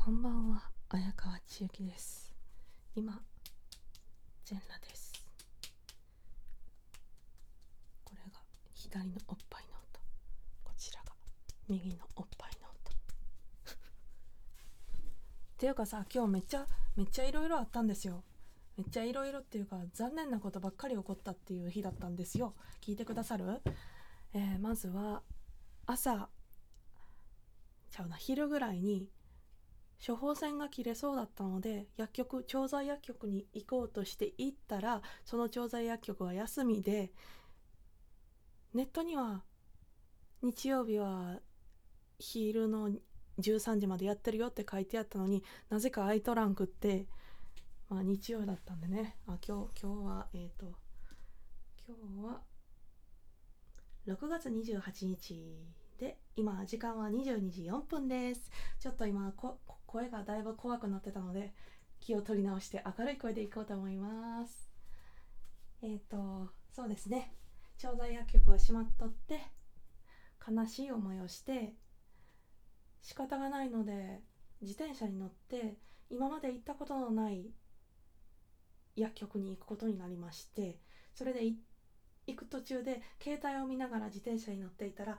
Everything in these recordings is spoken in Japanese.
こんばんは、綾川千幸です。今、全裸です。これが左のおっぱいの音、こちらが右のおっぱいの音っていうかさ、今日めっちゃいろいろあったんですよ。めっちゃいろいろっていうか、残念なことばっかり起こったっていう日だったんですよ。聞いてくださる？まずは昼ぐらいに処方箋が切れそうだったので、調剤薬局に行こうとして行ったら、その調剤薬局は休みで、ネットには日曜日は昼の13時までやってるよって書いてあったのに、なぜか空いとらんくって、日曜だったんでね、今日は6月28日で、今時間は22時4分です。ちょっと今声がだいぶ怖くなってたので、気を取り直して明るい声でいこうと思います。そうですね、調剤薬局が閉まっとって悲しい思いをして、仕方がないので自転車に乗って今まで行ったことのない薬局に行くことになりまして、それで行く途中で携帯を見ながら自転車に乗っていたら、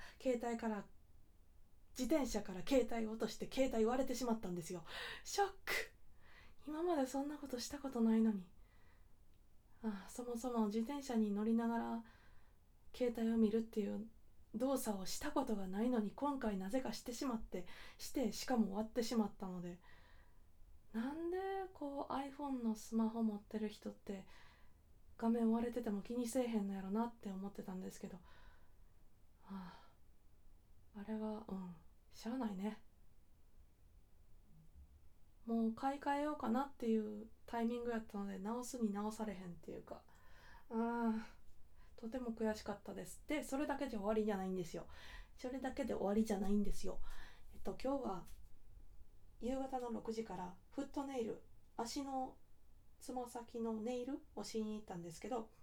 自転車から携帯を落として携帯割れてしまったんですよ。ショック。今までそんなことしたことないのに。そもそも自転車に乗りながら携帯を見るっていう動作をしたことがないのに、今回なぜかしてしかも割ってしまったので、なんでiPhone のスマホ持ってる人って画面割れてても気にせえへんのやろなって思ってたんですけど、あれはしゃあないね。もう買い替えようかなっていうタイミングやったので、直すに直されへんっていうか、とても悔しかったです。で、それだけで終わりじゃないんですよ。今日は夕方の6時からフットネイル、足のつま先のネイルをしに行ったんですけど、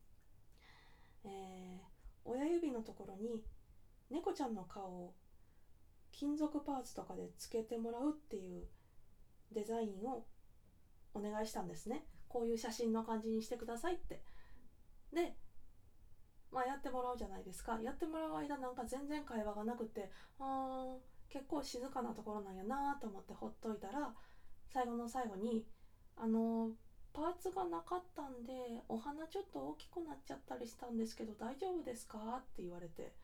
親指のところに猫ちゃんの顔を金属パーツとかでつけてもらうっていうデザインをお願いしたんですね。こういう写真の感じにしてくださいって。で、やってもらうじゃないですか。やってもらう間なんか全然会話がなくて、結構静かなところなんやなと思ってほっといたら、最後の最後にパーツがなかったんでお花ちょっと大きくなっちゃったりしたんですけど大丈夫ですかって言われて、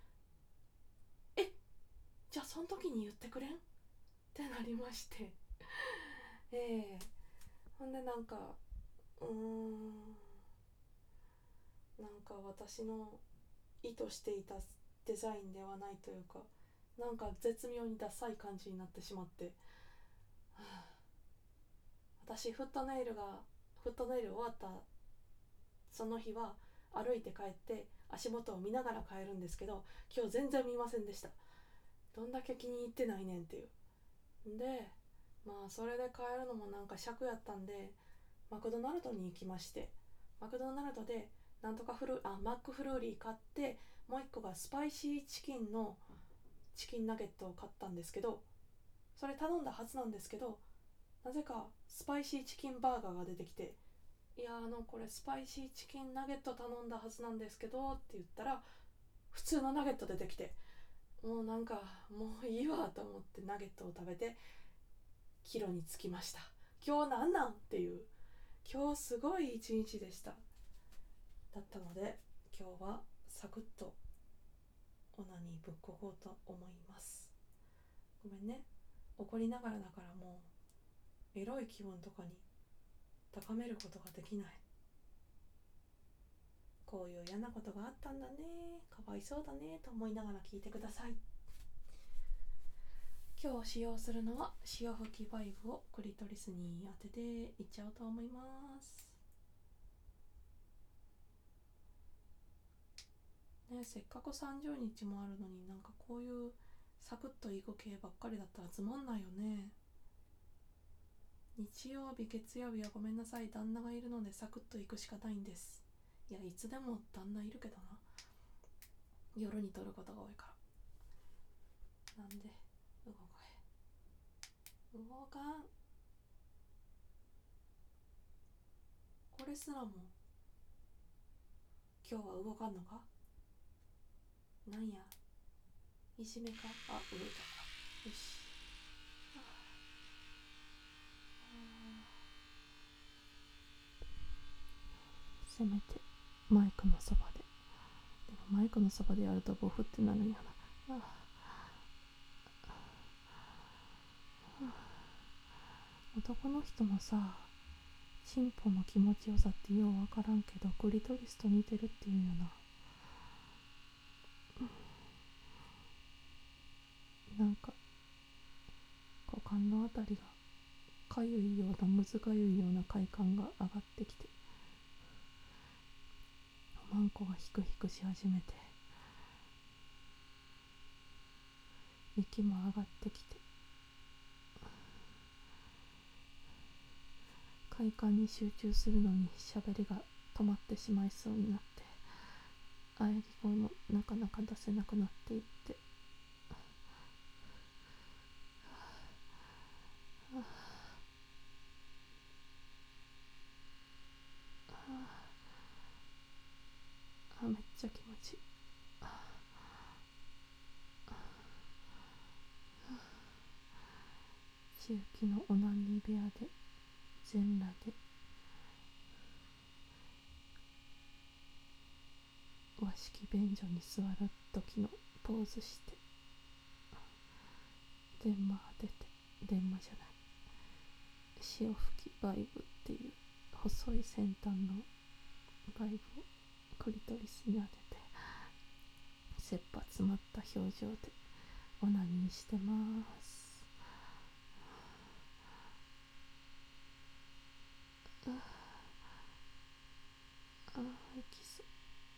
じゃあその時に言ってくれんってなりましてほんで私の意図していたデザインではないというか、絶妙にダサい感じになってしまって、私フットネイル終わったその日は歩いて帰って足元を見ながら帰るんですけど、今日全然見ませんでした。どんだけ気に入ってないねんっていう。で、それで帰るのも尺やったんで、マクドナルドに行きまして、マクドナルドでマックフルーリー買って、もう一個がスパイシーチキンのチキンナゲットを買ったんですけど、それ頼んだはずなんですけど、なぜかスパイシーチキンバーガーが出てきて、これスパイシーチキンナゲット頼んだはずなんですけどって言ったら、普通のナゲット出てきて、もういいわと思ってナゲットを食べて帰路につきました。今日なんっていう、今日すごい一日でしただったので、今日はサクッとオナニーぶっここうと思います。ごめんね、怒りながらだからもうエロい気分とかに高めることができない。こういう嫌なことがあったんだね、かわいそうだねと思いながら聞いてください。今日使用するのは潮吹きバイブをクリトリスに当てていっちゃおうと思います。せっかく30日もあるのに、こういうサクッといく系ばっかりだったらつまんないよね。日曜日月曜日はごめんなさい、旦那がいるのでサクッといくしかないんです。いつでも旦那いるけどな、夜に撮ることが多いから。なんで動かへ動かん。これすらも今日は動かんのか。なんや、いじめか。あ、動いた。よし。せめてマイクのそばで。でもマイクのそばでやるとボフってなるんやな。男の人もさ、チンポの気持ちよさってようわからんけどクリトリスと似てるっていうよな。なんか股間のあたりがかゆいような、むずがゆいような快感が上がってきて、おまんこがヒクヒクし始めて、息も上がってきて、快感に集中するのに喋りが止まってしまいそうになって、喘ぎ声もなかなか出せなくなっていって、めっちゃ気持ちいい。中期のオナニー部屋で全裸で和式便所に座る時のポーズして、電話当てて、電話じゃない、潮吹きバイブっていう細い先端のバイブをクリトリスに当てて、切羽詰まった表情でオナニーしてます。息そう。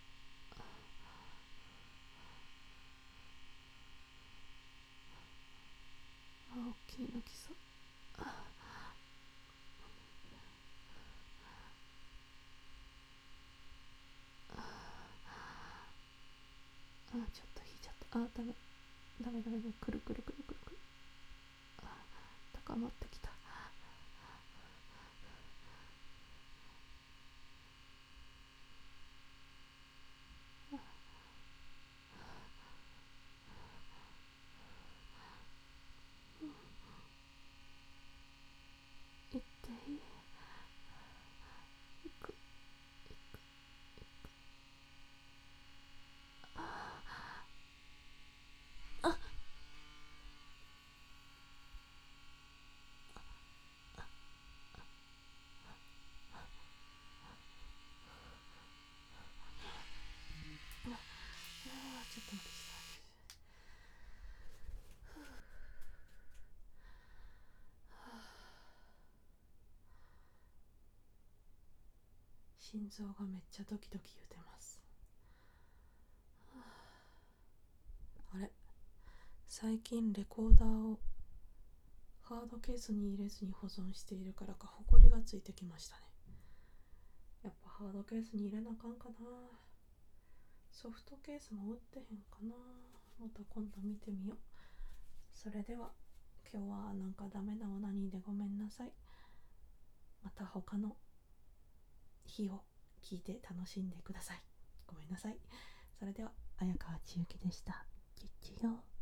大きいのきそう。ちょっと引いちゃった。ダメダメダメ、くるくるくるくるくる。高まってきた。いっていい。いく。ちょっと待って。心臓がめっちゃドキドキ言うてます。あれ、最近レコーダーをハードケースに入れずに保存しているからか、ホコリがついてきましたね。やっぱハードケースに入れなあかんかな。ソフトケースも売ってへんかな。また今度見てみよう。それでは今日はなんかダメなオナニーでごめんなさい。また他の日を聞いて楽しんでください。ごめんなさい。それでは綾川千幸でした。チュッチュよ。